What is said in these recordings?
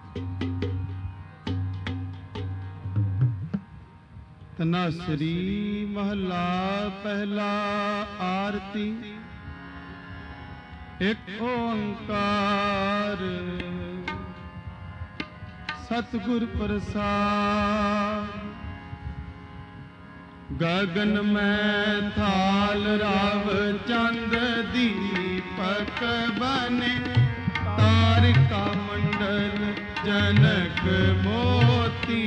तनासरी महला पहला आरती। एक ओंकार सतगुर प्रसाद। गगन में थाल राव चंद दीपक बने, तारिका मंडल जनक मोती।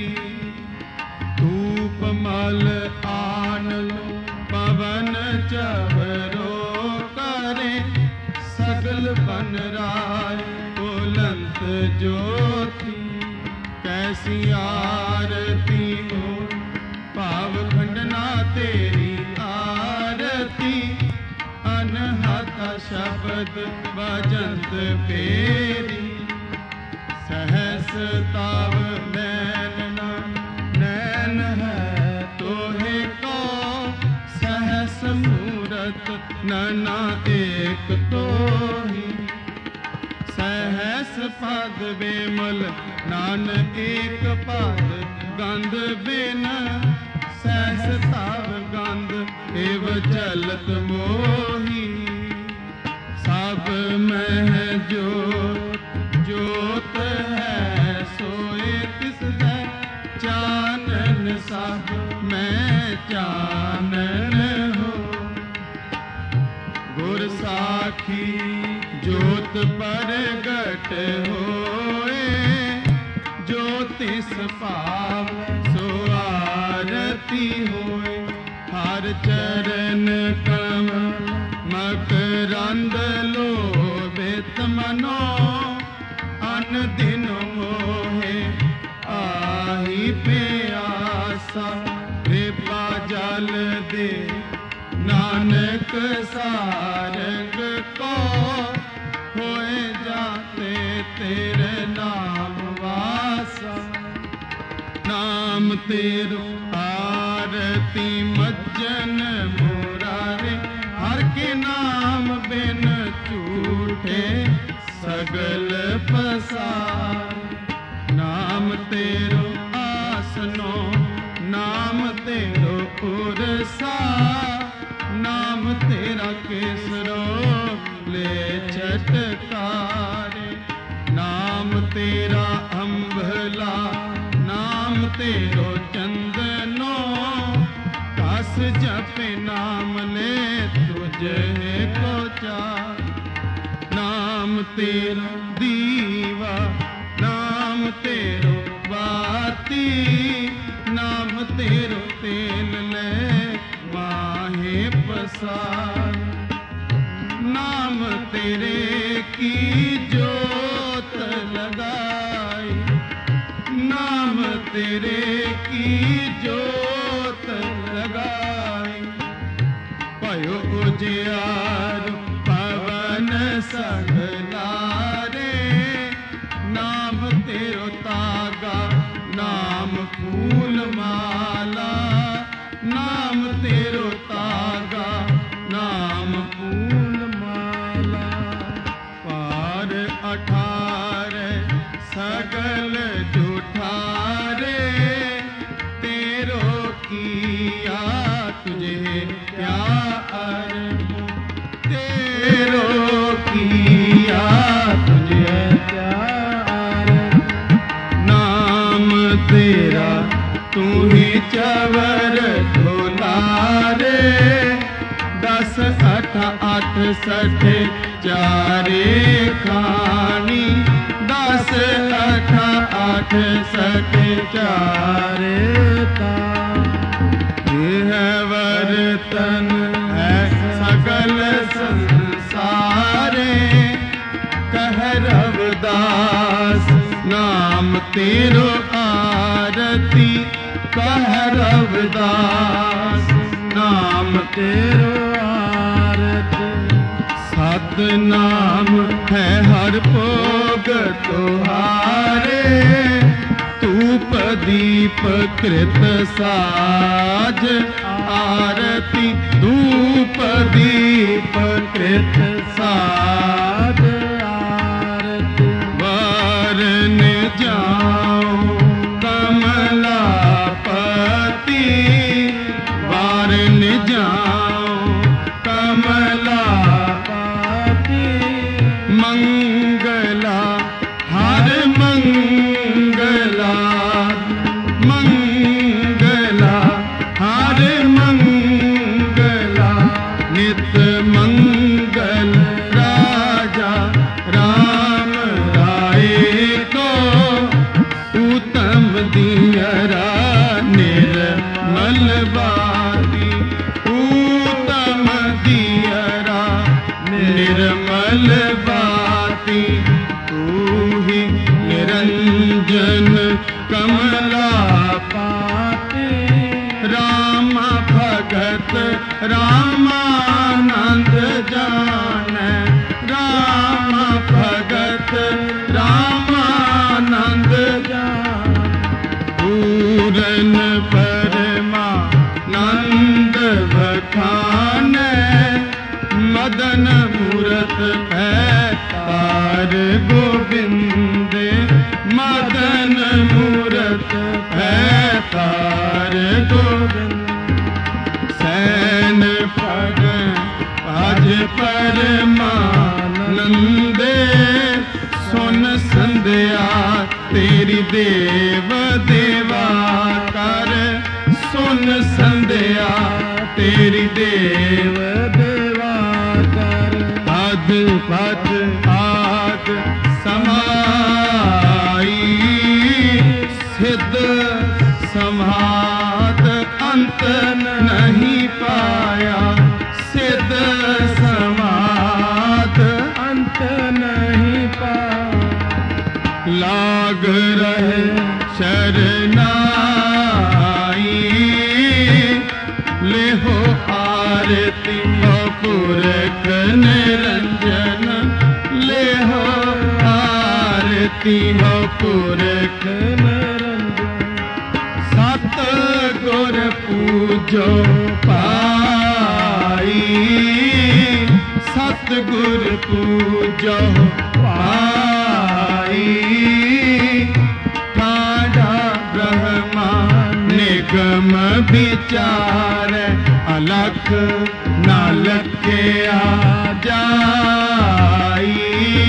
धूप मल आनल पवन चवरो करे, सगल बन राय बुलंद ज्योति। कैसी आरती हो पाव खंडना तेरी आरती, अनहता शब्द बजंत पेरी। सहस ताव नैन नैन है तोहे को, सहस मूरत नैना एक तोही। सहस पद बेमल नान एक पद गंध बिन, सहस ताव गंध एव चलत मोही। सब में जोत है सोए तिस है, चानन सब में चानन हो। गुर साखी जोत परगट होए, ज्योतिष पाव सो आरती होए। हर चरण कमल मकरंद लोभित मनो, अन दिन मोहे आही प्यासा। कृपा जल दे नानक सारंग को, होए जाते तेरे नाम वासा। नाम तेरो आरती मज्जन मुरारे, हर के नाम बिन झूठे सगल पसार। नाम तेरो आसनो नाम तेरो उरसा, नाम तेरा केसरो ले छटकारे। नाम तेरा अम्भला नाम तेरो चंदनो, कस जपे नाम ले तुझे को चार। नाम तेरो दीवा नाम तेरो बाती, नाम तेरो तेल ले माहे पसार। नाम तेरे की जोत लगाई, नाम तेरे की जोत लगाई। भयो उजियार पवन सगलारे, नाम तेरो तागा नाम फूल माला। नाम तेरो तागा नाम फूल माला। पार 18 सगल जुठारे, तेरो किया तुझे प्यार। तेरो किया तुझे प्यार। नाम तेरा तू ही चवर दुलारे, 10 8 8 60 चारे खानी। 10 8 8 60 चारे खानी। है वर्तन है सगल संसारे, कह रविदास नाम तेरो आरती। कह रविदास नाम तेरो आरती। सत नाम है हर भोग तुहारे, धूप दीप कृत साज आरती। धूप दीप कृत साज आरती। वरन जा पूजन कमला पाते, राम भगत रामानंद जाने, राम भगत रामानंद जाने। पूरन परमानंद बखाने, मदन मूरत पैतार गोविंद, मदन मूरत पैतार गोविंद। सैन पग आज परमानंदे, सुन संध्या तेरी देव देवा कर, सुन संध्या तेरी देव देवा कर। अद्भुत आद समाई, सिद्ध समाध अंत नहीं पाया, सिद्ध समाध अंत नहीं पाया। लाग रहे शरनाई, ले हो आरती पुरख निरंजन, ले हो आरती पुरख निरंजन। सत गुर पूजो पाई, सतगुर पूजो पाई। ठाडा ब्रह्मा निगम विचार, अलख नालक के आ जाई।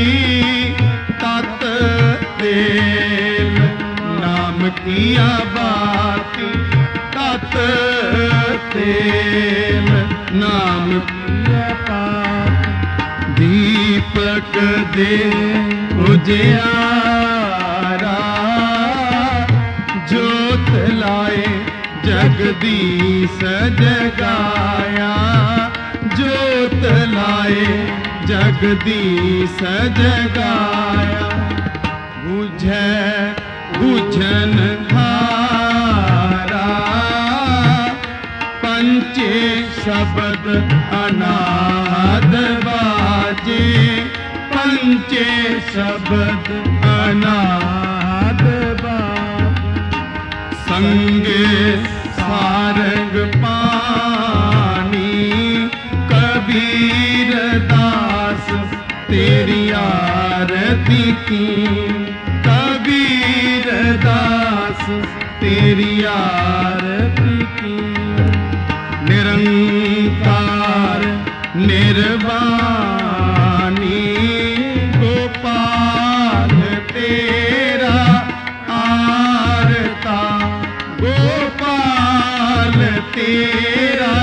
तत तेल नाम किया बाती, तत तेल नाम किया बाती। दीपक दे उजियारा, ज्योत लाए जगदीश जगाया, ज्योत लाए जगदीश जगाया। बुझे बुझन हारा, पंचे शब्द अनाद बाजे, पंचे शब्द अनाद बाजे। संगे सारंग पानी, कबीर दास तेरी आरती की, कबीर दास तेरी आरती की। निरंकार निर्वाणी, गोपाल तेरा आरता, गोपाल तेरा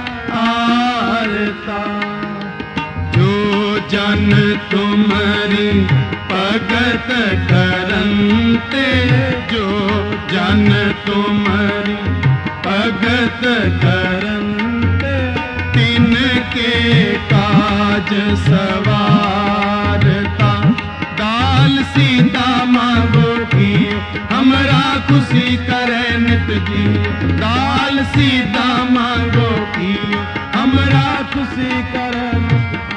आरता। जो जन तुम्हारी भगत करंते, जो जन तुम्हारी भगत करंते, तिनके काज सवारता। दाल सीता मांगो की, हमरा खुशी करे नित जी। दाल सीता मांगो की, हमरा खुशी करे नित जी।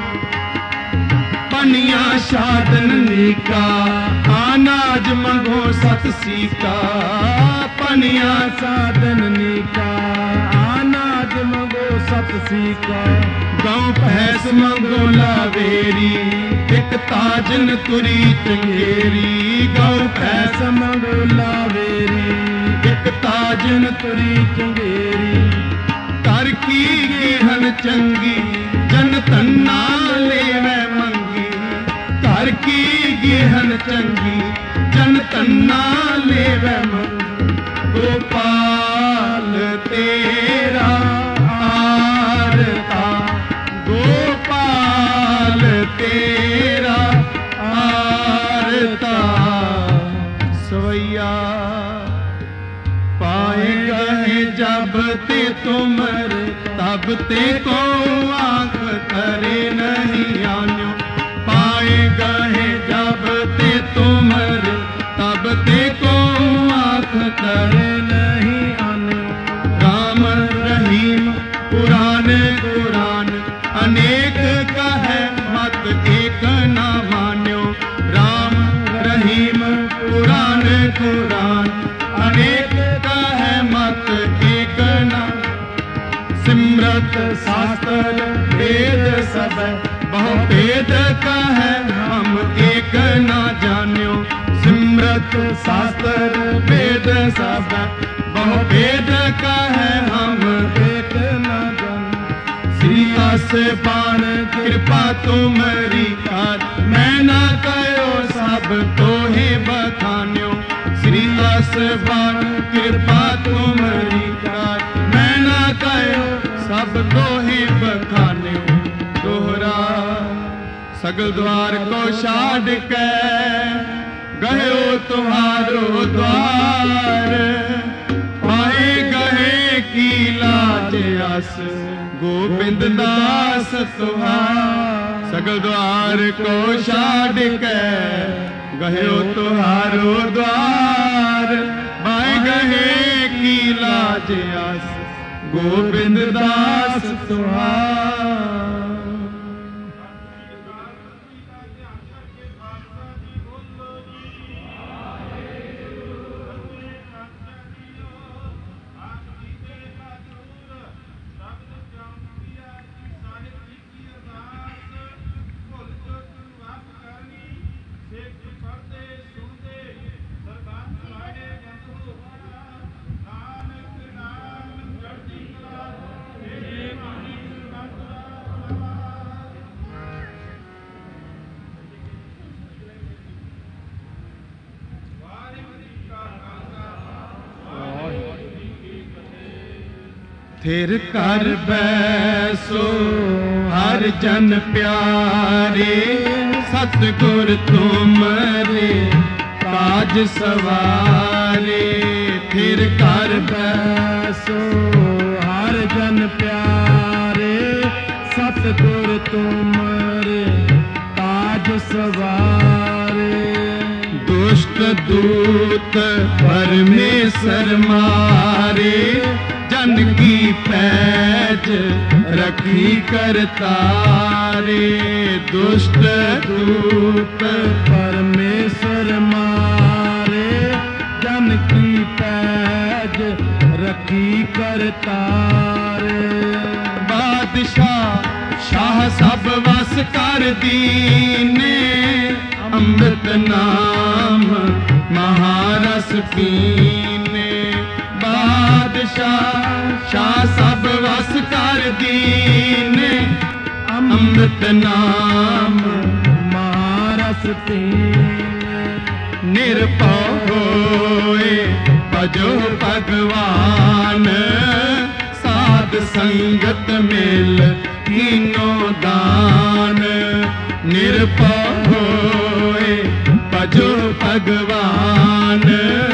पनिया साधन निका, अनाज मंगो सत सीका। पनिया साधन निका, अनाज मंगो सत सीका। गौ भैंस मंगो लावेरी, एक ताजन तुरी चंगेरी। गौ भैंस मंगो लावेरी, एक ताजन तुरी चंगेरी। कर की गेहन चंगी, जन तन्ना लेवे मंगी। कर की गेहन चंगी, जन तन्ना लेवे मंगी। गोपाल तेरा आरता, गोपाल तेरा आरता। सवैया पाए गए जब ते तुमरे, तब ते को आंख करे नहीं आन्यो। पाए गए जब ते तुमरे, तब ते कुरान अनेक कहे मत एक न सिमरत शास्त्र वेद सब बहु भेद कहे हम एक न जान्यो सिमरत शास्त्र वेद सब बहु भेद कहे हम एक न जान्यो श्री आसमान कृपा तुमरी कार मैं ना कहो सब तो ही बखान्यो श्री आसमान कृपा तुमरी कार मैं ना कहो सब तो ही बखान्यो दोहरा सगल द्वार को छाड़ के गयो तुम्हारो द्वार पाए गए की लाज अस गोबिंद दास तुहार सगल द्वार को छाड़ के गयो तुम्हारो द्वार पाए गए की लाज अस गोबिंद दास तुहार। थिर कर बैसो हर जन प्यारे सतगुर तुमरे काज सवारे थिर कर बैसो हर जन प्यारे सतगुर तुमरे काज सवारे दुष्ट दूत परमेश्वर मारे जन की पैज रखी करतारे दुष्ट दूत परमेश्वर मारे जन की पैज रखी करतारे बादशाह शाह सब वस कर दीने अमृत नाम महारस पीने बादशाह शाह सब वस कर दीने अमृत नाम महारस पीने निरपौ होए भजो भगवान साध संगत मिल कीनो दान निरपौ होए भजो भगवान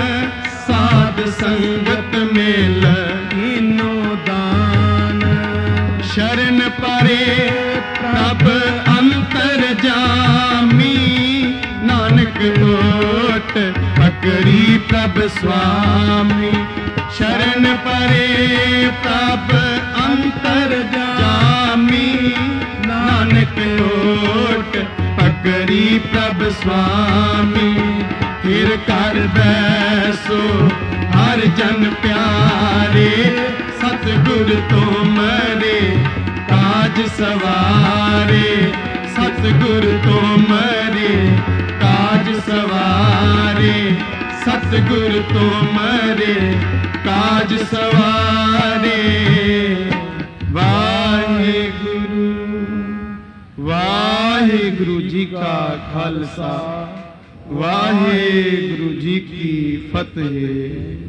साध संगत मिल कीनो दान शरण परे प्रभ अंतर जामी नानक ओट पकड़ी प्रभ स्वामी शरण परे प्रभ अंतर जामी नानक ओट पकड़ी प्रभ स्वामी फिर कर बैसो हर जन प्यारे सतगुर तुमरे काज सवारे सतगुर तुमरे काज सवारे सतगुर तुमरे काज सवारे वाहिगुरु वाहिगुरु जी का खालसा वाहिगुरु जी की फतेह।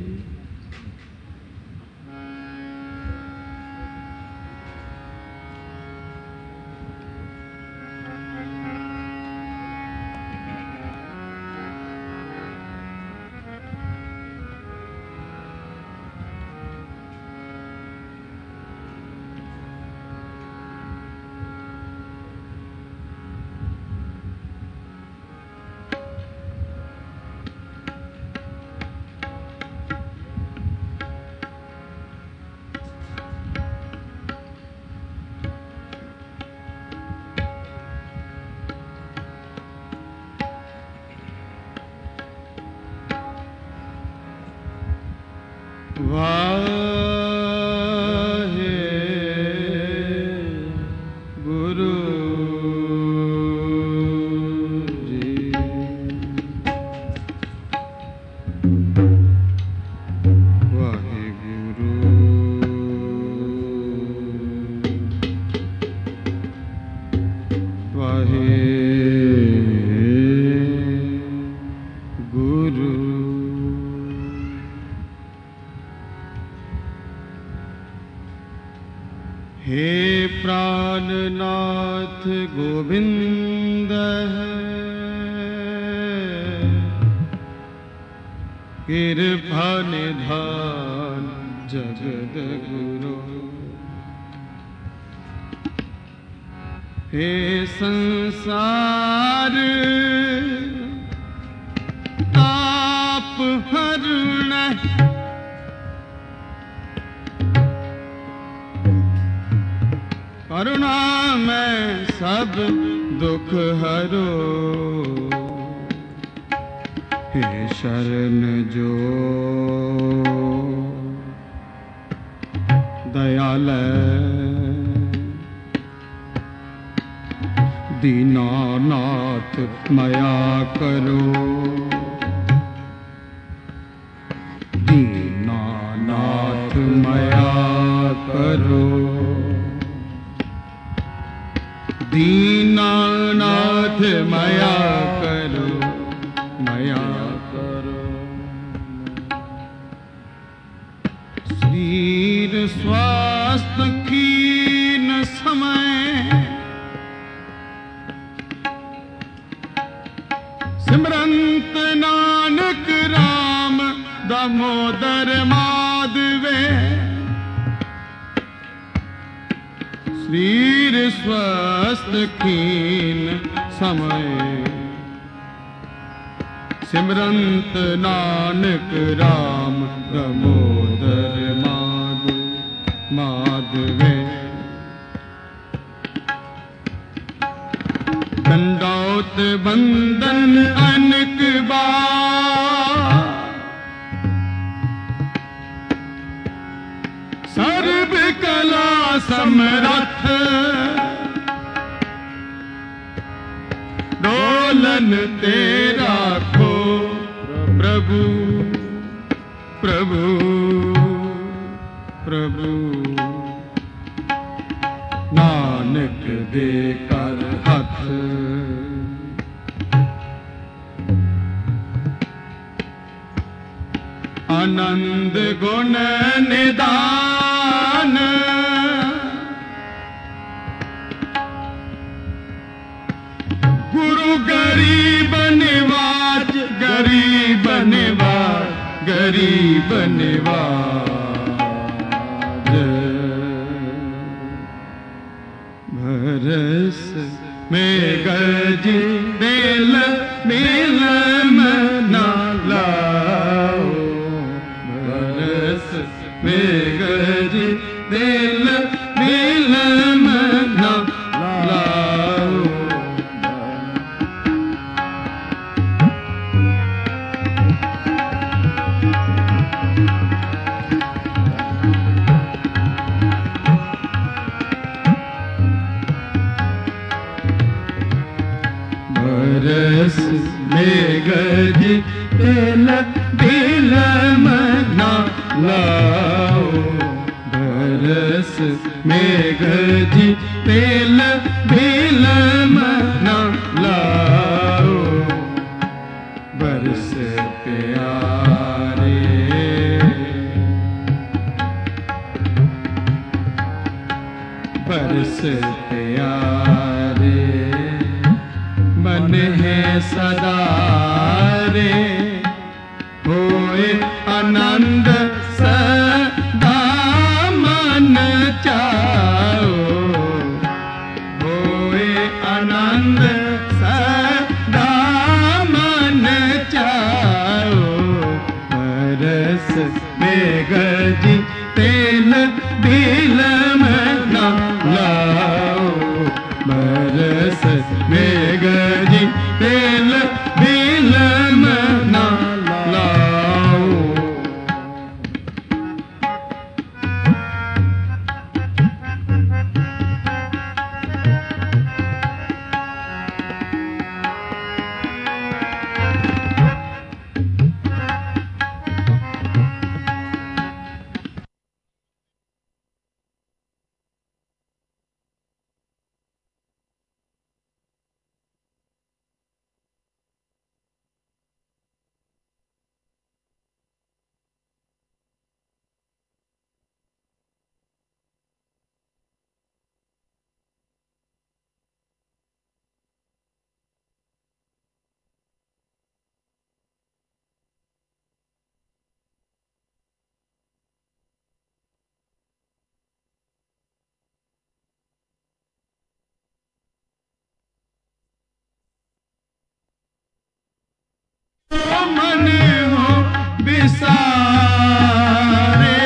विसारे,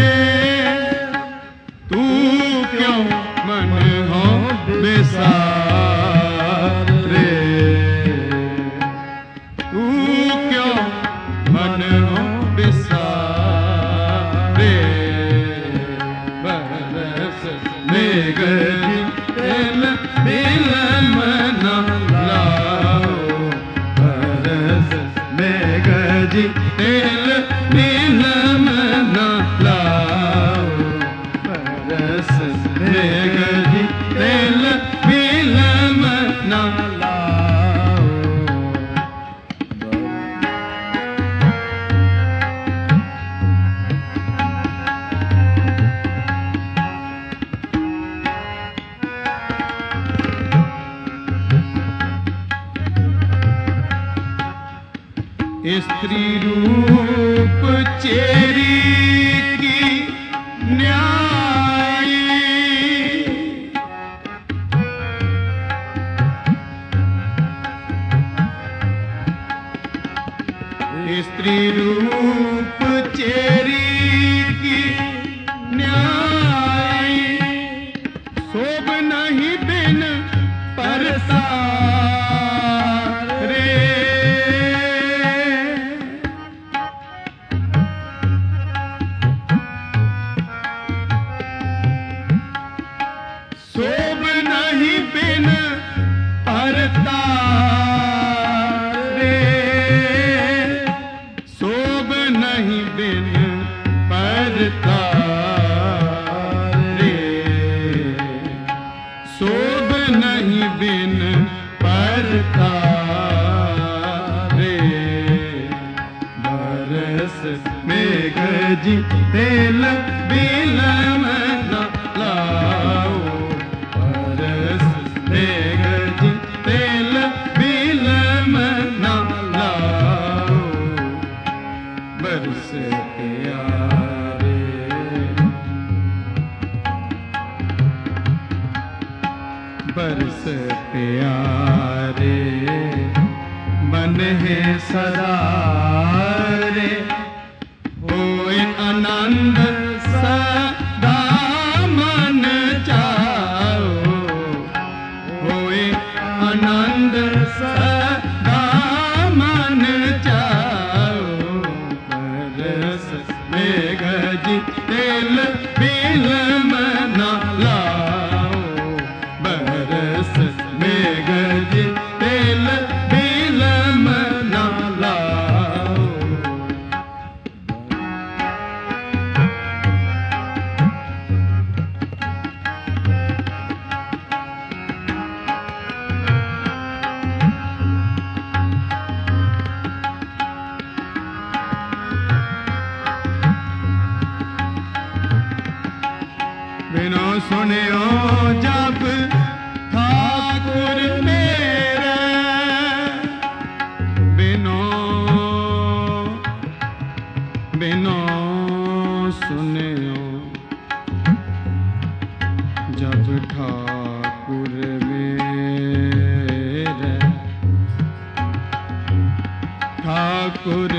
तू क्यों मन हो विसारे, तू क्यों मन हो विसारे, बरस मेघ तिल बिलम न लाओ, बरस मेघ जी तिल बिलम न लाओ, बरस मेघ जी तिल बिलम न लाओ। स्त्री रूप चेरी की न्यायी, स्त्री रूप चेरी की न्यायी, शोभ नहीं बिन परसारे, शोभ नहीं बिन परतारे, शोभ नहीं बिन परतारे, शोभ नहीं बिन परतारे, बरस मेघ जी तिल बिलम न लाओ, बरस मेघ जी तिल बिलम न लाओ, बरस प्यारे, बरस प्यारे, मन है सदारे, होए आनंद सदा मन चाओ, होए आनंद सदा मन चाओ, बरस मेघ जी तिल बिलम न लाओ, बरस मेघ जी तिल बिलम न लाओ। बिनो सुनियो जब ठाकुर मेरे, बिनो बिनो सुनियो जब ठाकुर मेरे, ठाकुर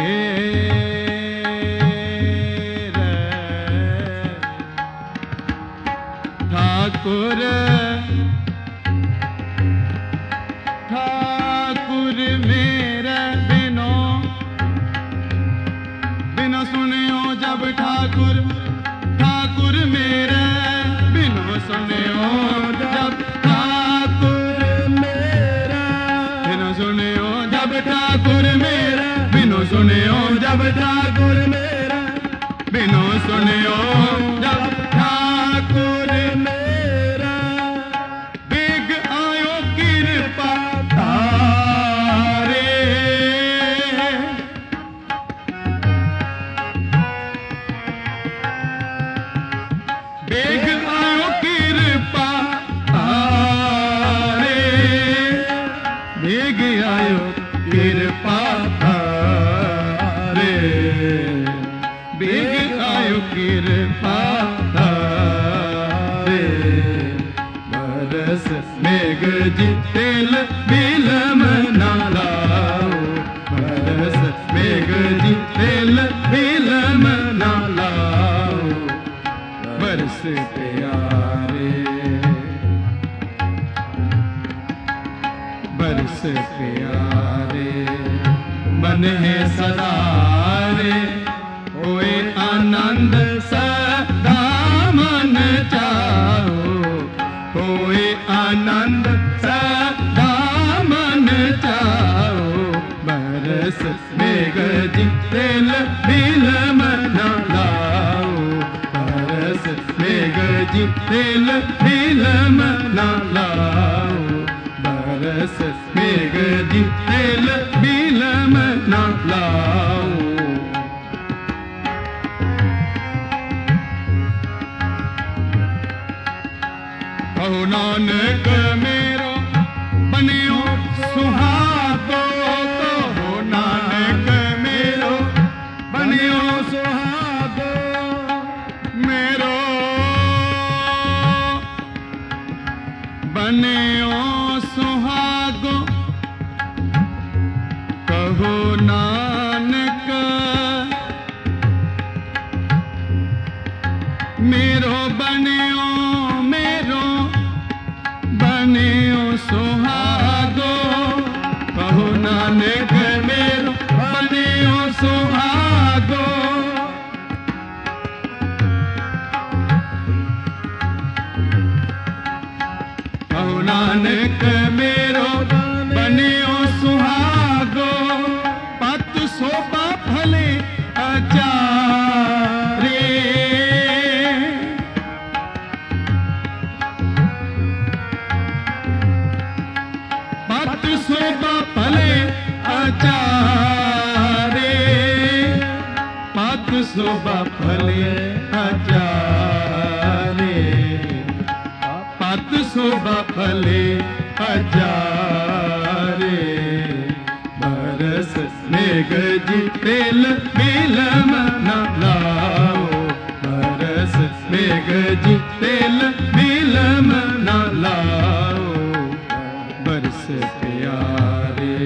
मेरे, ठाकुर ठाकुर मेरे, बिनो बिनो सुनियो जब ठाकुर ठाकुर मेरे, बिनो सुनियो जब ठाकुर मेरे, बिनो सुनियो जब ठाकुर मेरे, बिनो सुनियो जब ठाकुर मेरे, बिनो सुनियो जब ठाकुर मेरा, बेग आयो कृपा तारे, बेग आयो कृपा तारे, बेग आयो कृपा तारे, सदा रे होए आनंद सदा मन चाओ, होए आनंद सदा मन चाओ। बरस मेघ जितेल बिलम न लाओ, बरस मेघ जितेल बिलम न लाओ, बरस मेघ जितेल बिलम न लाओ। कहो नानक मेरो बनियो सुहागो, कहो नानक मेरो बनियो सुहागो, मेरो बनियो सुहागो। कहो नानक मेरो बनियो, मेरो बनियो सुहागो। कहो नानक मेरो बनियो सुहागो। कहो नानक मेरो बनियो सुहागो। पत शोभा फले आचारे, पत शोभा फले आचारे, पत शोभा फले आचारे, पत शोभा फले आचारे। बरस मेघ जितेल बिलम न लाओ, बरस मेघ जितेल बिलम न लाओ। बरस प्यारे,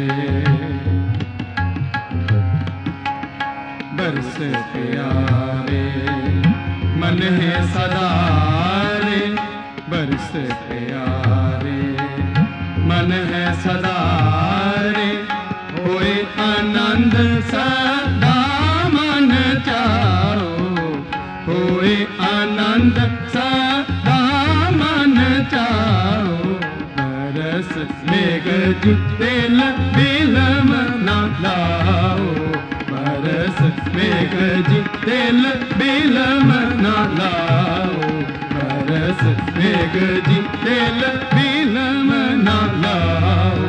बरस प्यारे मन है सदा रे, बरस प्यारे मन है सदा रे होए आनंद सदा मन चाओ, होए आनंद सदा मन चाओ। बरस मेघ जितेल बिलम न लाओ, बरस मेघ जितेल बिलम न लाओ, बरस मेघ जितेल बिलम न लाओ।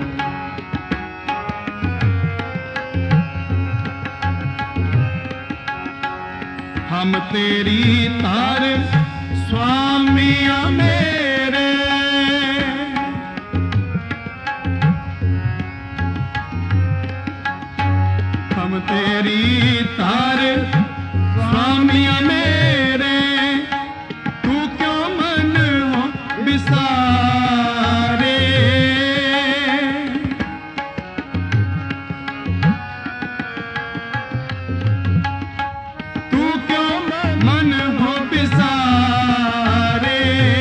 हम तेरी तार स्वामिया मेरे, हम तेरी तार स्वामिया मेरे। तू क्यों मन हो बिसारे, तू क्यों मन हो बिसारे,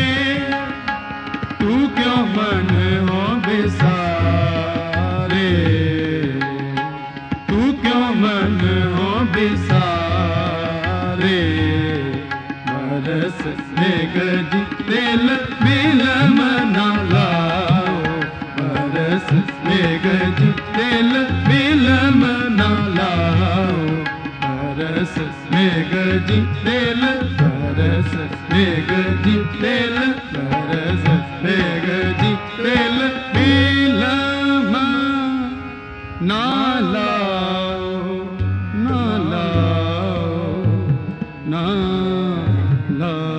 तू क्यों मन हो बिसारे, तू क्यों मन हो बिसारे। बरस मेघ जितेल बिलम न लाओ, बरस मेघ जितेल बिलम न लाओ, बरस मेघ जितेल, बरस मेघ जितेल, बरस मेघ जितेल बिलम न लाओ, न लाओ, न लाओ।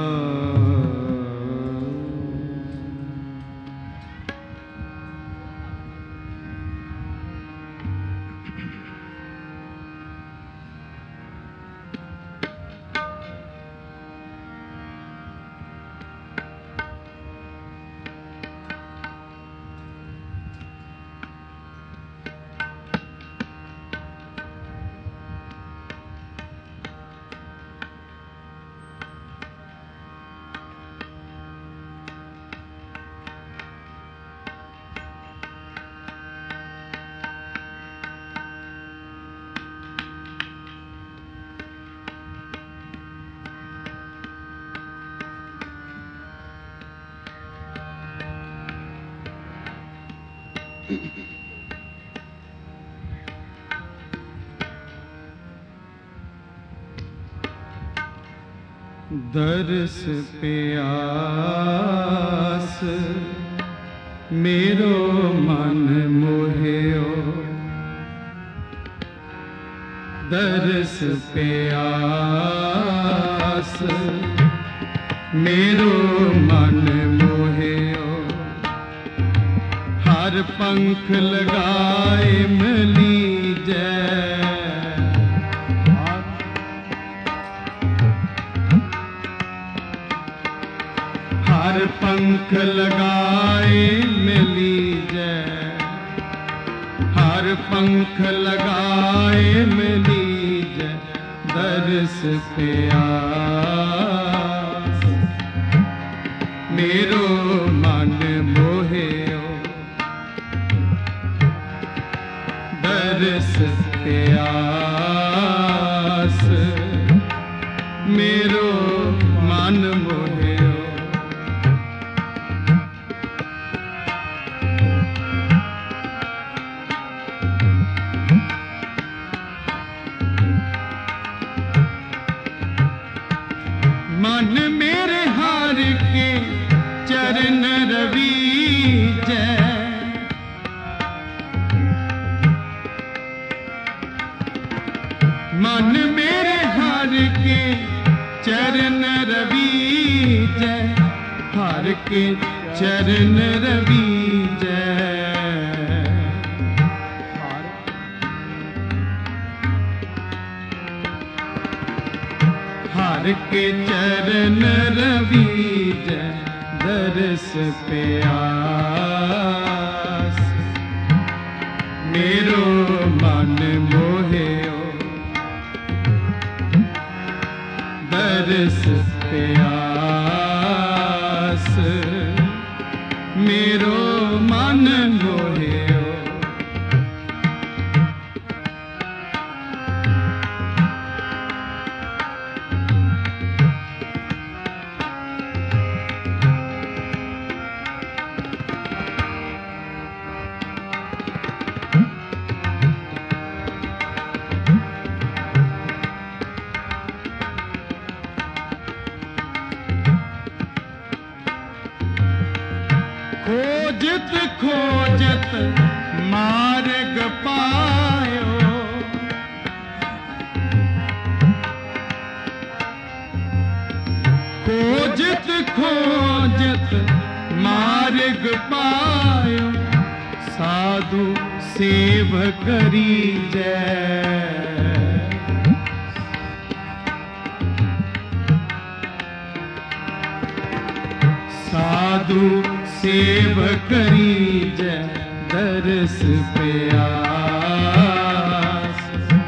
दर्श प्यास मेरो मन मोहियो, दर्श प्यास मेरो मन मोहियो। हर पंख लगाए मिली जय, हर पंख लगाए मिली जय, हर पंख लगाए मिली जय। दर्श प्यास मेरो मन मोहियो, दर्श प्यास मेरो मन मोहियो। मन मेरे हार के चरण रवीजय, मन मेरे हार के चरण रवीजय, हार के चरण रवीजय। हर के चरण रवीजय। दर्श प्यास मेरो मन मोहियो, दर्श प्यास मेरो मन मोहियो। खोजत खोजत मार्ग पायो, खोजत खोजत मार्ग पायो। साधु सेव करी जय, साधु सेव करी जय। दर्श प्यास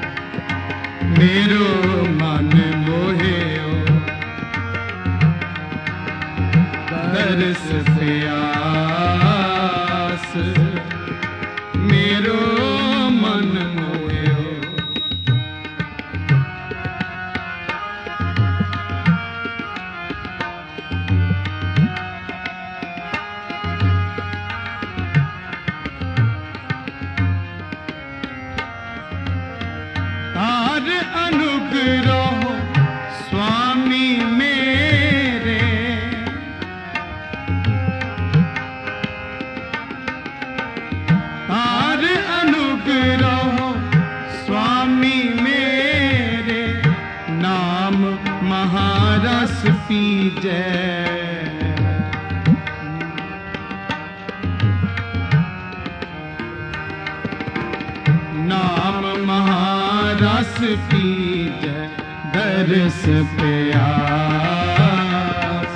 मेरो मन मोहियो, दर्श प्यास मेरो मन मोहियो। तार अनुग्रह स्वामी मेरे, तार अनुग्रह स्वामी मेरे। नाम महारस पीजै, नाम महारस पीजै। दर्श प्यास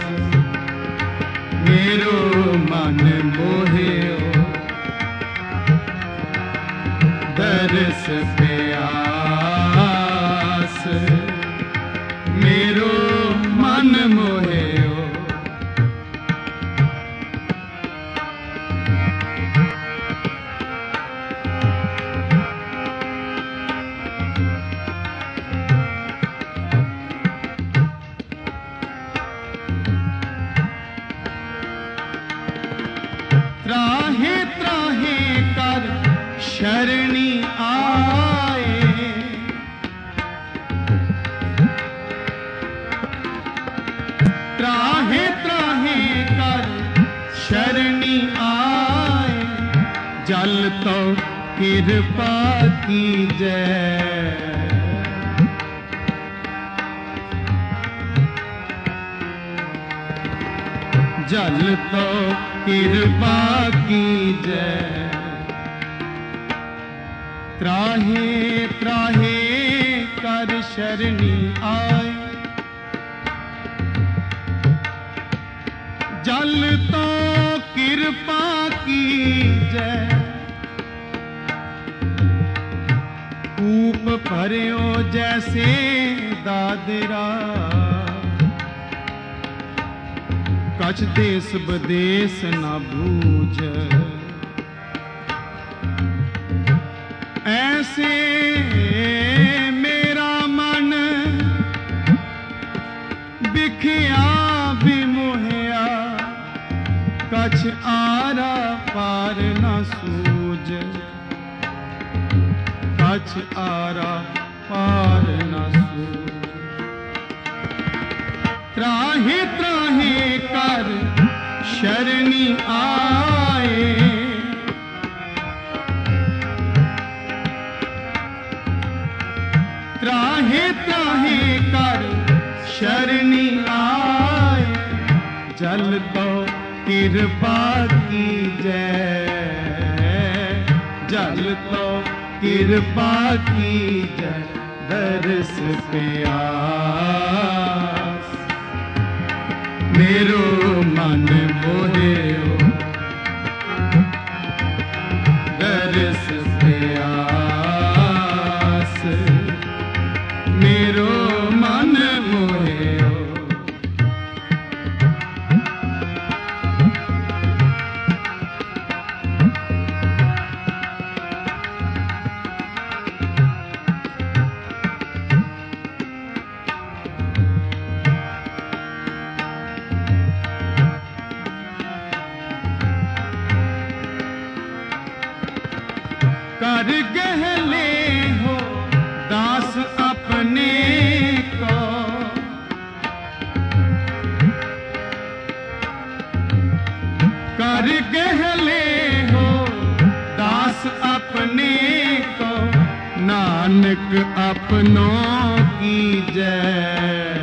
मेरो मन मोहियो, दर्श प्यास मेरो मन मोहियो। त्राहे त्राहे का जल तो कृपा कीजै, जल तो कृपा कीजै। त्राहे त्राहे कर शरणी आए, जल तो कृपा कीजै। कूप भरियो जैसे दादरा, कछ देश बदेश न बूझ। ऐसे मेरा मन बिखिया भी मोहिया, कछ आरा पार न सूझ, कछ आरा पार न सूझ। त्राहे त्राहे कर शरणी आए, त्राहे त्राहे कर शरणी आए। जल तो कृपा कीजै, जल तो कृपा कीजै। दरस प्यास मेरो मन मोहियो, दरस प्यास मेरो मन मोहियो। कर गहले हो दास अपने को, कर गहले हो दास अपने को। नानक अपनों की जय,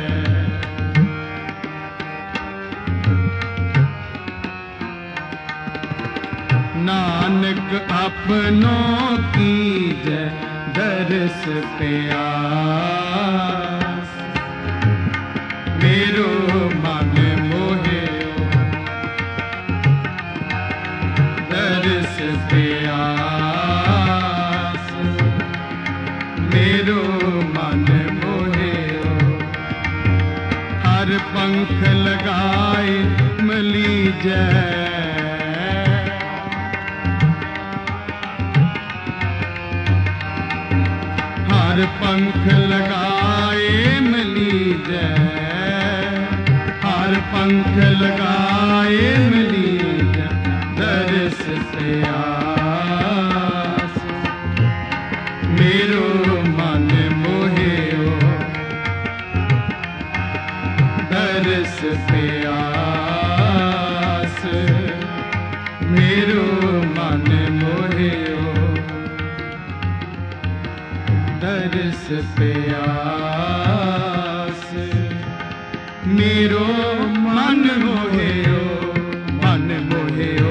नानक अपनों की जय। दरस प्यास मेरो मन मोहियो, दरस प्यास मेरो मन मोहियो। हर पंख लगाए मली जय, हर पंख लगाए मिली जय, हर पंख लगाए मिली जय। दरस प्यास मेरो मन मोहियो, दरस प्यास मेरो मन मोहियो। दरस प्यास मेरो मन मोहियो, मन मोहियो।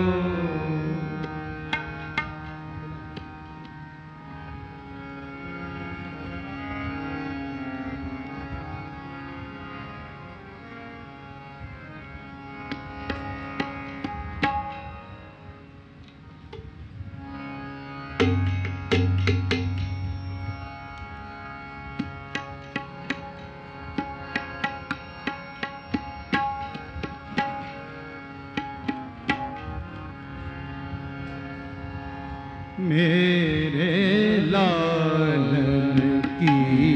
मेरे लालन की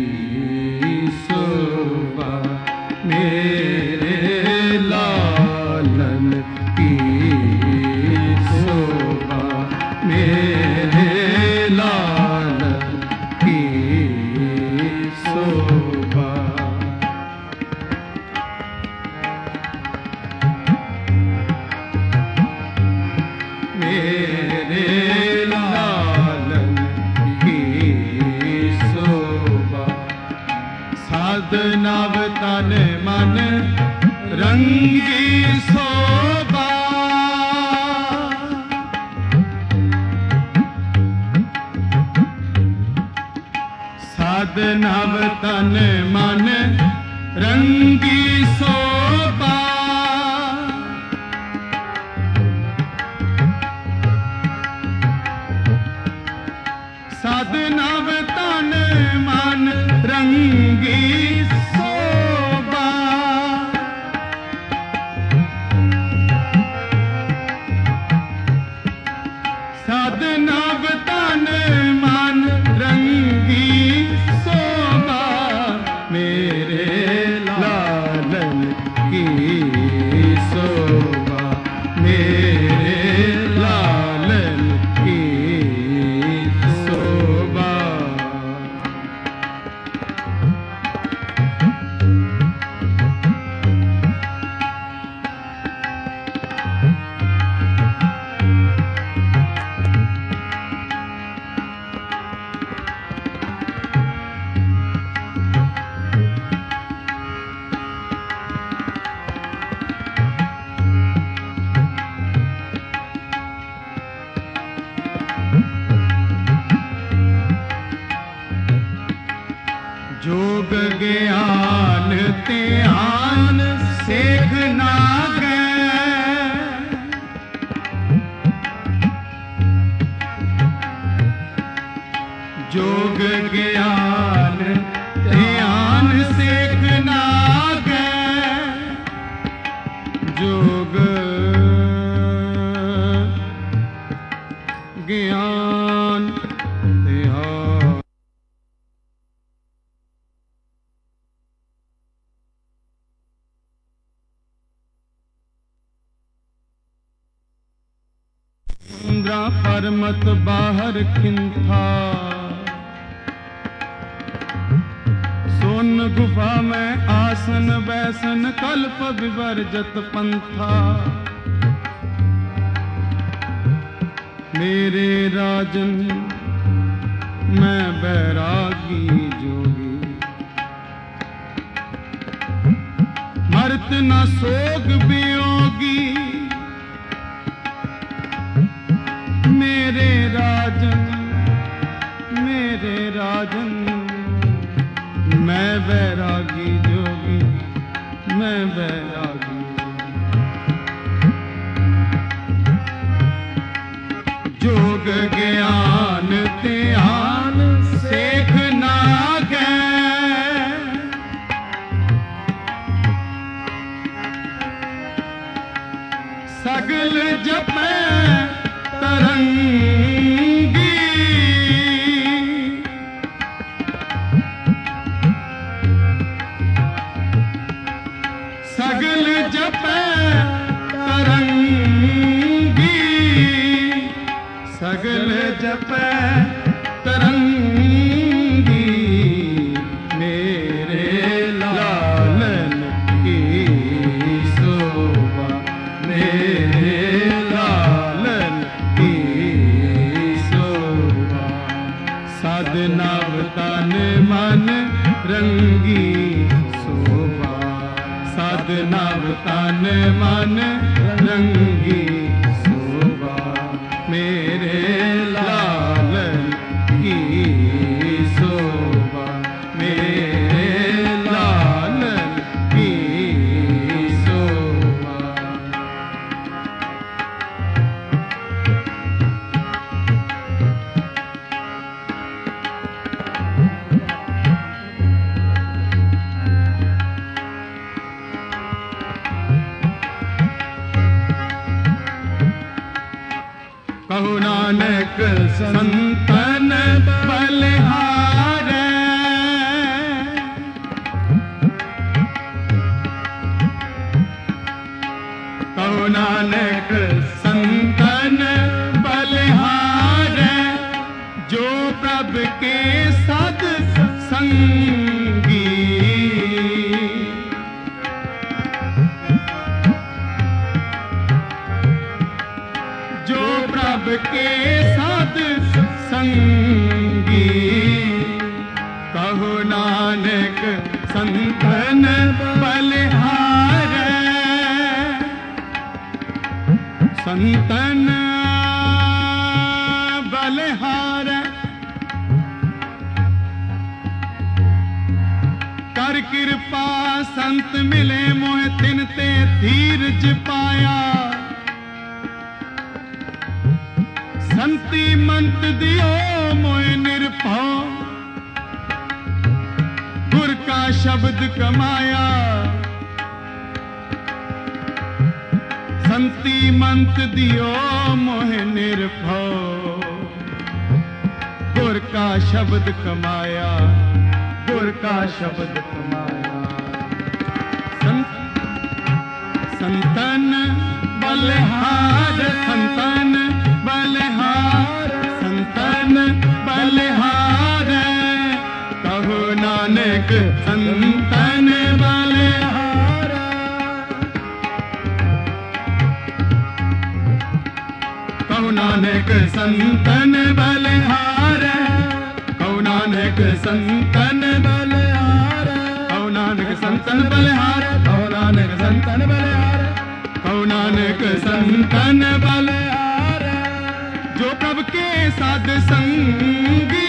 शोभा, मेरे लालन की शोभा, मेरे लालन की शोभा। मेरे साध नव तन मन रंगी शोभा। साध नव तन मन रंगी शोभा। साध नव तन मन रंगी शोभा। साध नव तन मन रंगी शोभा। मेरे लालन की शोभा। मेरे लालन की शोभा। जोग ज्ञान ध्यान सेख नागे। जोग ज्ञान ध्यान सेख नागे। जोग ज्ञान ध्यान। परमत बाहर खिंथा। सोन गुफा में आसन बैसन कल्प विवर्जत पंथा। मेरे राजन मैं बैरागी जोगी। मरत न सोग वियोगी। मेरे राजन मैं बैरागी जोगी। मैं बैरागी। जोग ज्ञान ध्यान सेख नागे। सगल जपै तरंगी। सगल जपै तरंगी। सगल जपै तरंगी। मेरे लालन की शोभा। मेरे लालन की शोभा। साध नव तन मन रंगी शोभा। साध नव तन मन रंगी शोभा। मेरे लालन की शोभा। मेरे लालन की शोभा। कहु नानक संतन बलिहारे। कहु नानक संतन बलिहारे। जो प्रभ के सद संगी। जो प्रभ के साथ संगी। कहु कहो नानक संतन बलिहार संतन बलिहार कर कृपा संत मिले मोह तिन ते धीरज पाया संति मंत दियो मोह निरभौ गुर का शब्द कमाया संति मंत दियो मोह निरभौ गुर का शब्द कमाया गुर का शब्द कमाया संतन बलिहार संतन बलिहार संतन बलिहार कहो नानक संतन बलिहार कहो नानक संतन बलिहार कहो नानक संतन बलिहार कहो नानक संतन बलिहार कहो नानक संतन बलिहार कहो नानक संतन बलिहार जो प्रभु के साध संगी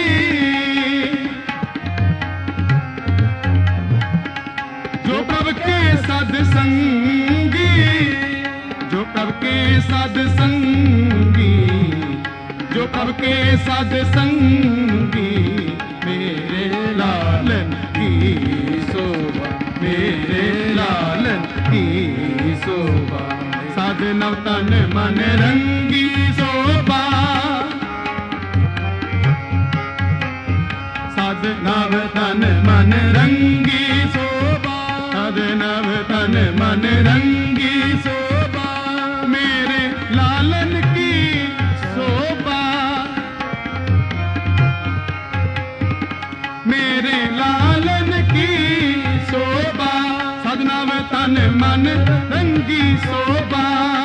जो प्रभु के साध संगी जो प्रभु के साध संगी जो प्रभु के साध संगी मेरे लालन की शोभा मेरे लालन की शोभा साध नव तन मन रंगी शोभा साध नव तन मन रंगी शोभा साध नव तन मन रंगी शोभा मेरे लालन की शोभा मेरे लालन की शोभा साध नव तन मन रंगी शोभा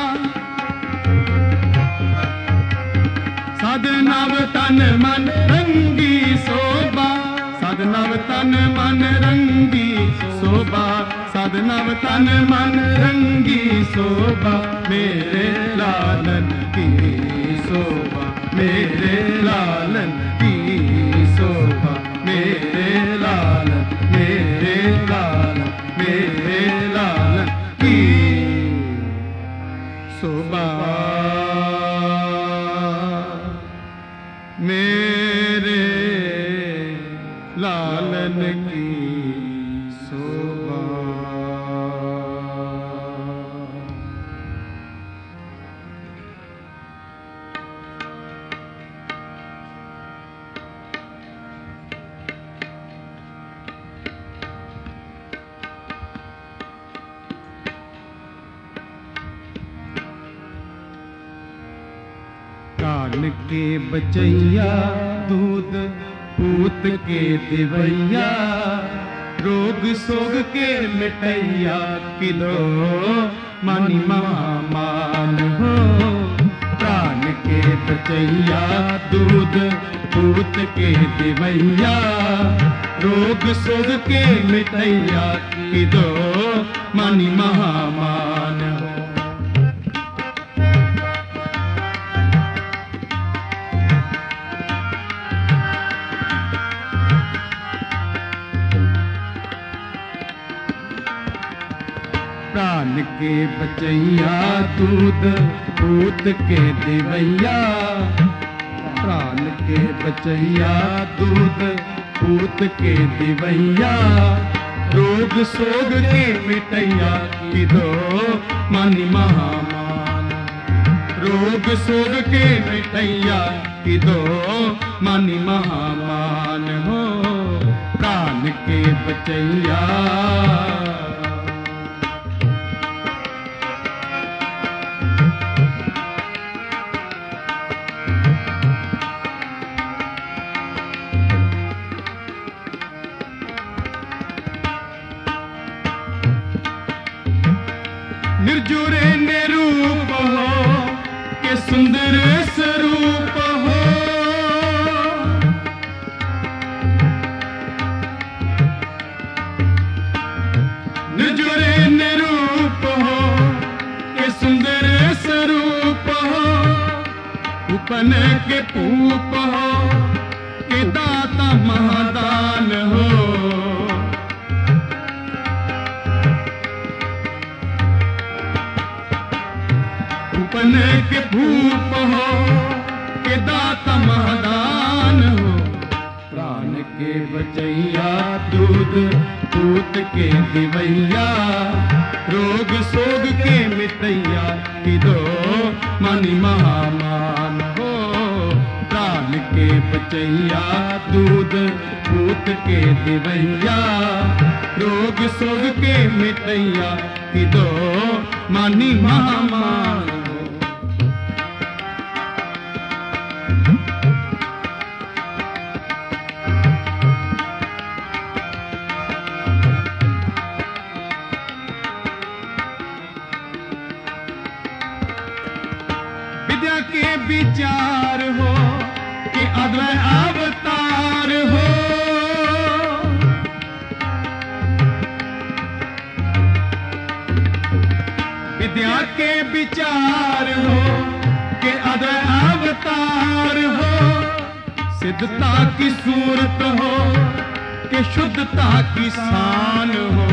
साध नव तन मन रंगी शोभा साध नव तन मन रंगी शोभा साध नव तन मन रंगी शोभा मेरे लालन की शोभा मेरे लालन की शोभा मेरे लालन मेरे लालन मेरे लालन की शोभा मेरे लालन की शोभा कान के बचैया दूध पूत के दिवैया रोग सोग के मिटैया किलो मनि महामान हो प्राण के बचैया दूध पूत के दिवैया रोग सोग के मिटैया किलो मनि महामान हो प्राण के बचैया दूध पूत के दिवैया प्राण के बचैया दूध पूत के दिवैया रोग सोग के मिटैया की दो मनि महामान रोग सोग के मिटैया की दो मनि महामान हो प्राण के बचैया निर्जुरे निरूप हो के सुंदर स्वरूप हो उपन के पूप हो के दाता महादान हो। उपन के पूप हो के दाता महादान हो। प्राण के बचैया दूध पूत के दिवैया, रोग सोग के मिटैया की दो मनि महामान हो। प्राण के बचैया दूध पूत के दिवैया, रोग सोग के मिटैया की दो मनि महामान हो। विद्या के विचार हो कि अद्वै अवतार हो। विद्या के विचार हो कि अद्वै अवतार हो। सिद्धता की सूरत हो कि शुद्धता की शान हो।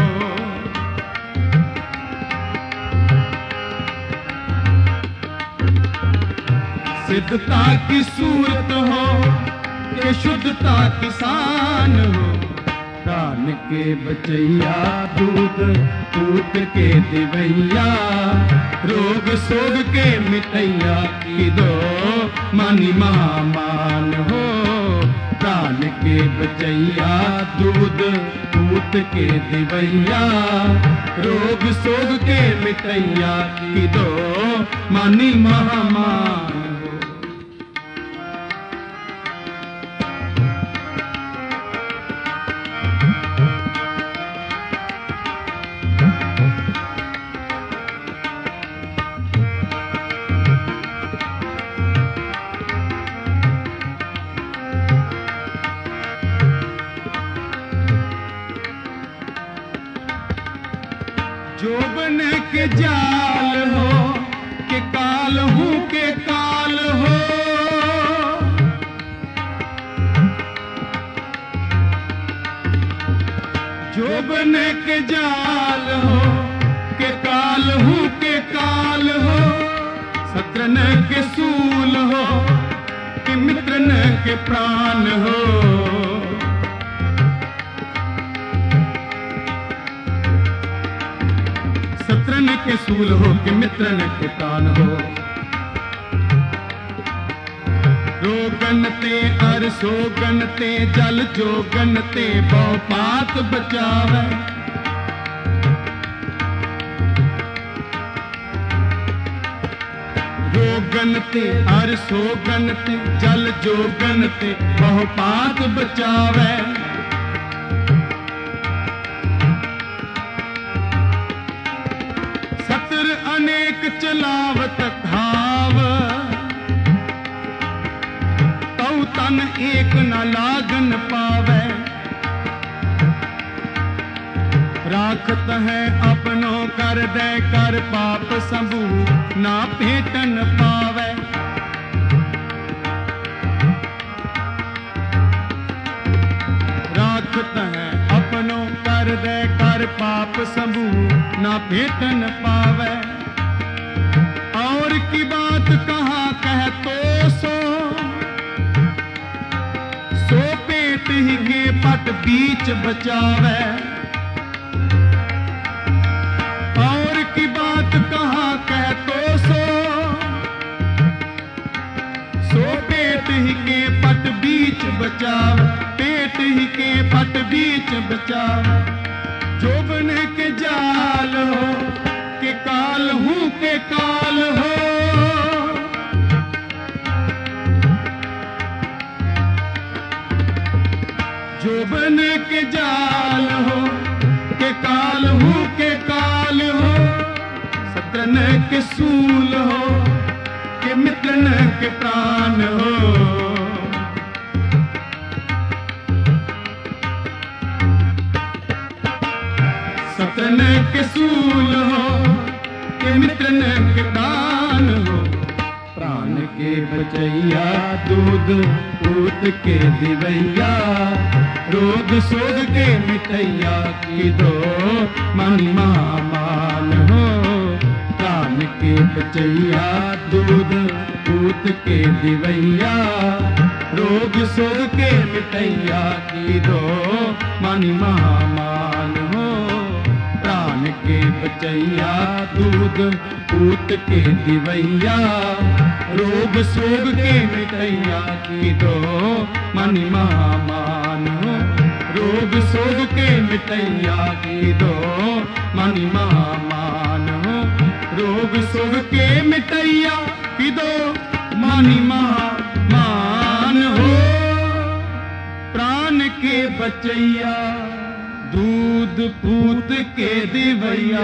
सिद्धता की सूरत हो कि शुद्धता की शान हो। प्राण के बचैया दूध पूत के दिवैया, रोग सोग के मिटैया की दो मनि महामान हो। प्राण के बचैया दूध पूत के दिवैया, रोग सोग के मिटैया की दो मनि महामान हो। जोबन के जाल हो के काल हूँ के काल हो। जोबन के जाल हो के काल हूँ के काल हो। शत्रन के सूल हो कि मित्रन के प्राण हो। शत्रन के सूल हो कि मित्रन के प्राण हो। रोगन ते अर सोगन ते जल जोगन ते बहुपात बचावे। रोगन ते अर सोगन ते जल जोगन ते बहुपात बचावे। अनेक चलावत धाव, तौ तन एक न लागन पावे। राखत है अपनो कर दे कर पाप सबू ना भेटन पावे। राखत है अपनो कर दे कर पाप सबू ना भेटन पावे। और की बात कहाँ कह तो सो पेट ही के पट बीच बचावे। और की बात कहाँ कह तो सो पेट ही के पट बीच बचावे। पेट ही के पट बीच बचावे। जोबन के जाल हो के काल हूँ के काल हो। जोबन के जाल हो के काल हूँ के काल हो। शत्रन के सूल हो के मित्रन के प्राण हो। शत्रन के सूल हो के मित्रन के प्राण हो। प्राण के बचैया, दूध पूत के दिवैया, रोग सोग के मिटैया, की दो मन महामान हो। प्राण के बचैया, दूध पूत के दिवैया, रोग सोग के मिटैया, की दो मन महामान हो। प्राण के बचैया, दूध पूत के दिवैया, रोग सोग के मिटैया, की दो मन महामान हो। रोग सोग के मिटैया, की दो मन महामान हो। रोग सोग के मिटैया, की दो मन महामान हो। प्राण के बचैया, दूध पूत के दिवैया,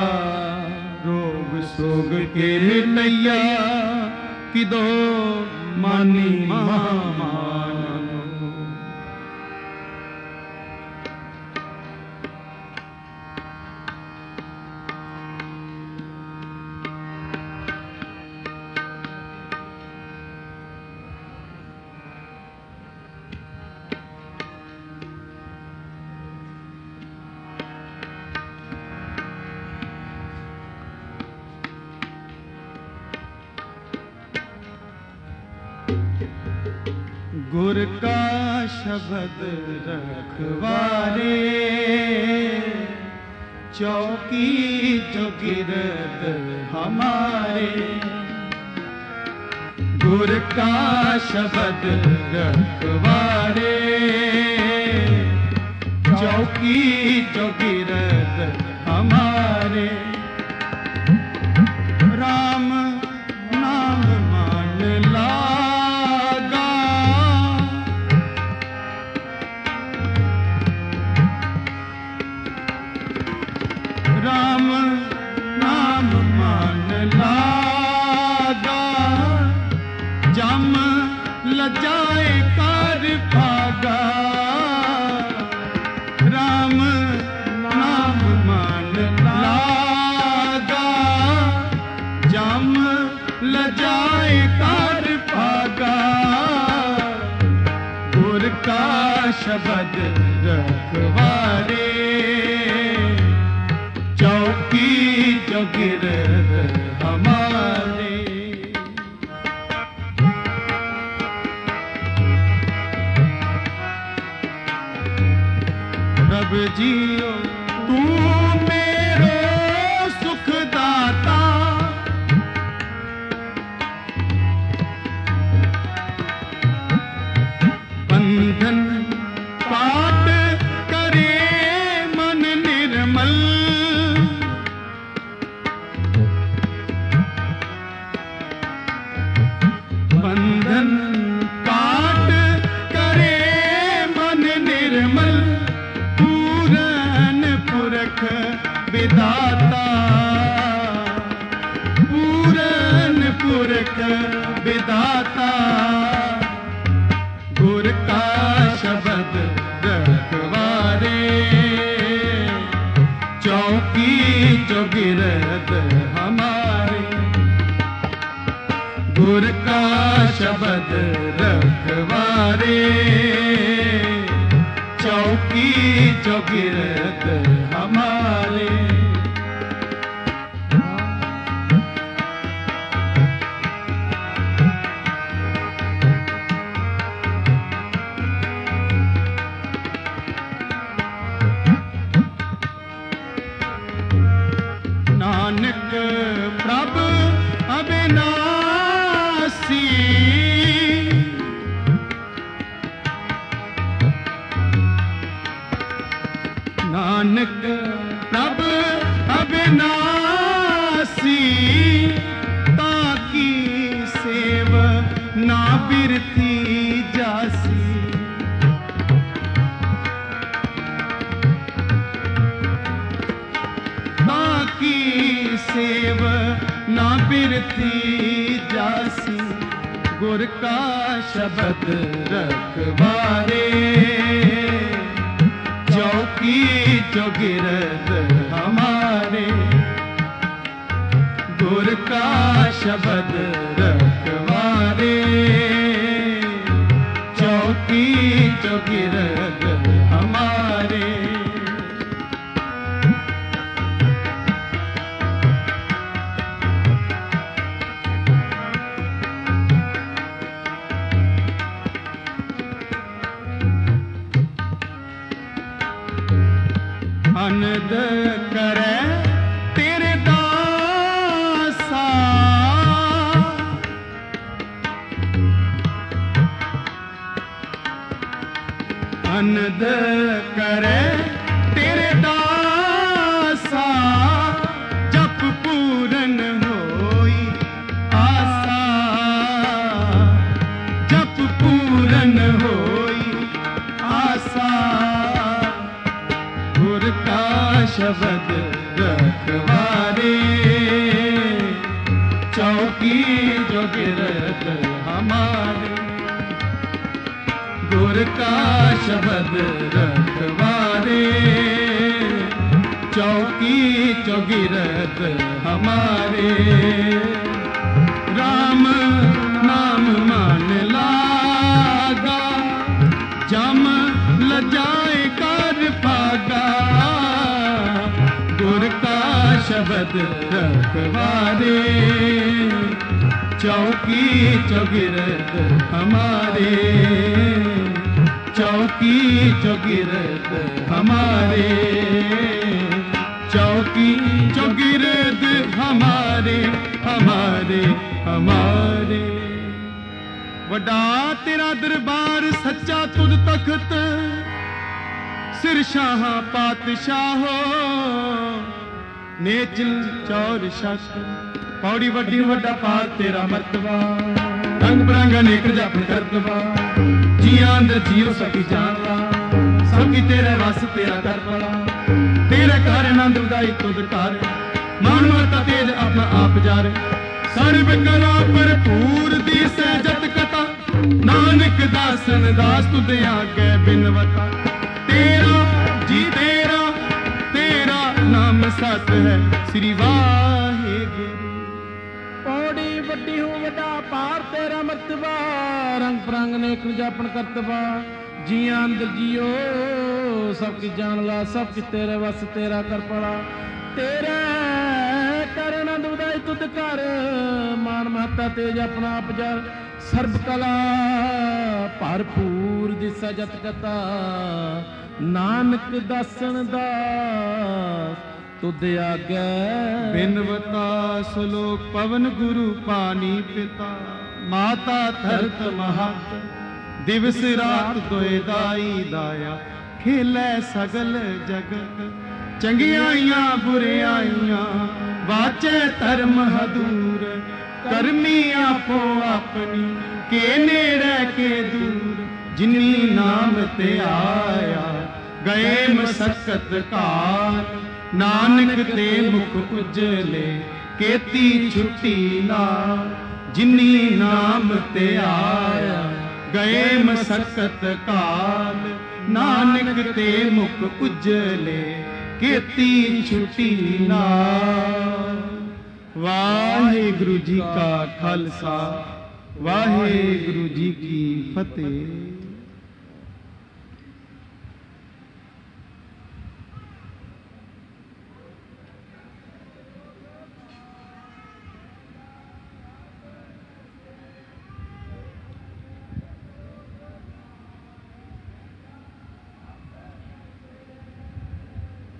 रोग सोग के मिटैया, की दो मानी महामान। गुर का शब्द रखवारे, चौकी चौगिरद हमारे। गुर का शब्द रखवारे, चौकी चौगिरद हमारे। राम नाम मान लागा, राम नाम मान लागा, जम लजाए कर भागा। राम नाम मान लागा, जम लजाए कर भागा। गुर का शब्द रखवारे, चौकी चौगिरद हमारे। प्रभु जियो तू मेरो सुखदाता, बंधन काट करे मन निर्मल। बंधन काट करे मन निर्मल, पूरन पुरख विधाता। पूरन पुरख विधाता, गुर का शब्द रखवारे, चौकी चौगिरद हमारे। गुर का शब्द रखवारे, चौकी चौगिरद हमारे। नानक प्रभु अविनाशी, नानक प्रभु अविनाशी, ताकी सेव ना बिरथी जासी। ताकी सेव ना बिरथी जासी, गुर का शब्द रखवारे, चौकी चौगिरद हमारे। गुर का शब्द रखवारे, ਅਨੰਦ ਕਰੈ ਤੇਰੇ ਦਾਸਾ। ਅਨੰਦ ਕਰੈ ਤੇਰੇ ਦਾਸਾ, ਜਪ ਪੂਰਨ ਹੋਈ ਆਸਾ। ਜਪ ਪੂਰਨ ਹੋਈ ਆਸਾ, ਗੁਰ ਕਾ ਸ਼ਬਦ ਰਖਵਾਰੇ, ਚੌਕੀ ਚੌਗਿਰਦ ਹਮਾਰੇ। ਗੁਰ ਕਾ ਸ਼ਬਦ ਰਖਵਾਰੇ, ਚੌਕੀ ਚੌਗਿਰਦ ਹਮਾਰੇ। ਰਾਮ ਨਾਮ ਮਨ ਲਾਗਾ, ਜਮ ਲਜਾਏ ਕਰ ਭਾਗਾ। ਗੁਰ ਕਾ ਸ਼ਬਦ ਰਖਵਾਰੇ, ਚੌਕੀ ਚੌਗਿਰਦ ਹਮਾਰੇ। ਚੌਕੀ ਚੌਗਿਰਦ ਹਮਾਰੇ, ਚੌਕੀ ਚੌਗਿਰਦ ਹਮਾਰੇ, ਹਮਾਰੇ ਹਮਾਰੇ। ਵੱਡਾ ਤੇਰਾ ਦਰਬਾਰ ਸੱਚਾ ਤੁਧ ਤਖਤ, ਸਿਰ ਸ਼ਾਹਾਂ ਪਾਤਸ਼ਾਹੋ ਨੇਚਲ ਚੌਰ ਸ਼ਕ। ਪੌੜੀ ਵੱਡੀ ਵੱਡਾ ਪਾਰ ਤੇਰਾ ਮਰਤਬਾ, ਰੰਗ ਬਰੰਗ ਅਨੇਕ ਜਪਨ ਕਰਤਬਾ। ਜੀਆਂ ਅੰਦਰ ਜੀਉ ਸਕੀ ਜਾਣਦਾ, ਸਭ ਕੀ ਤੇਰੇ ਵਸ ਤੇਰਾ ਕਰ ਬੜਾ। ਤੇਰੇ ਘਰ ਆਨੰਦ ਉਦਾਈ ਤੁਧ ਘਰ, ਮਾਨਵਤਾ ਤੇਜ ਆਪਣਾ ਆਪ ਜਾਰੇ। ਸਰਬ ਕਲਾ ਭਰਪੂਰ ਦੀ ਸਹਿਜਤ ਕਥਾ, ਨਾਨਕ ਦਾਸਨ ਦਾਸ ਤੁਧ ਆਗੇ ਬਿਨਵਤਾ। ਤੇਰਾ ਜੀ ਤੇਰਾ, ਤੇਰਾ ਨਾਮ ਸਤ ਹੈ ਸ੍ਰੀ ਵਾਹਿਗੁਰੂ। ਪੌੜੀ ਵੱਡੀ ਹੋ ਵੱਡਾ ਪਾਰ ਤੇਰਾ ਮਰਤਬਾ, ਰੰਗ ਪ੍ਰੰਗ ਨੇਕ ਜਾਪਨ ਕਰਤਬਾ। ਜੀਆਂ ਅੰਦਰ ਜੀਓ ਸਭ ਕੀ ਜਾਣ ਲਾ, ਸਭ ਕੀ ਤੇਰੇ ਵਸ ਤੇਰਾ ਕਰ ਪੜਾ। ਤੇਰੇ ਕਰ ਆਨੰਦ ਉਦਾਈ ਤੁਧ ਘਰ, ਮਾਨ ਮਹਤਾ ਤੇਜ ਆਪਣਾ ਆਪ ਜਰ। ਸਰਬ ਕਲਾ ਭਰਪੂਰ ਦਿਸਾ ਜਤ ਕਥਾ, ਨਾਨਕ ਦਾਸਨ ਦਾਸ ਤੁਧ ਆਗੇ ਬਿਨਵਤਾ। ਸਲੋਕ ਪਵਨ ਗੁਰੂ ਪਾਣੀ ਪਿਤਾ, ਮਾਤਾ ਧਰਤ ਮਹਤ। ਦਿਵਸ ਰਾਤ ਦੋਇ ਦਾਈ ਦਾਇਆ, ਖੇਲੇ ਸਗਲ ਜਗਤ। ਚੰਗਿਆਈਆਂ ਬੁਰਿਆਈਆਂ ਵਾਚੈ ਧਰਮ ਹਦੂਰ। ਕਰਮੀ ਆਪੋ ਆਪਣੀ, ਕੇ ਨੇੜੇ ਕੇ ਦੂਰ। ਜਿਨੀ ਨਾਮ ਤੇ ਆਇਆ, ਗਏ ਮਸਕਤ ਕਾਲ। ਨਾਨਕ ਤੇ ਮੁਖ ਉਜਲੇ, ਕੀਤੀ ਛੁੱਟੀ ਨਾਲ। ਜਿਨੀ ਨਾਮ ਤੇ ਆਇਆ, ਗਏ ਮਸਕਤ ਕਾਲ। ਨਾਨਕ ਤੇ ਮੁਖ ਉਜਲੇ, ਕੀਤੀ ਛੁੱਟੀ ਨਾਲ। ਵਾਹਿਗੁਰੂ ਜੀ ਕਾ ਖਾਲਸਾ, ਵਾਹਿਗੁਰੂ ਜੀ ਕੀ ਫਤਿਹ।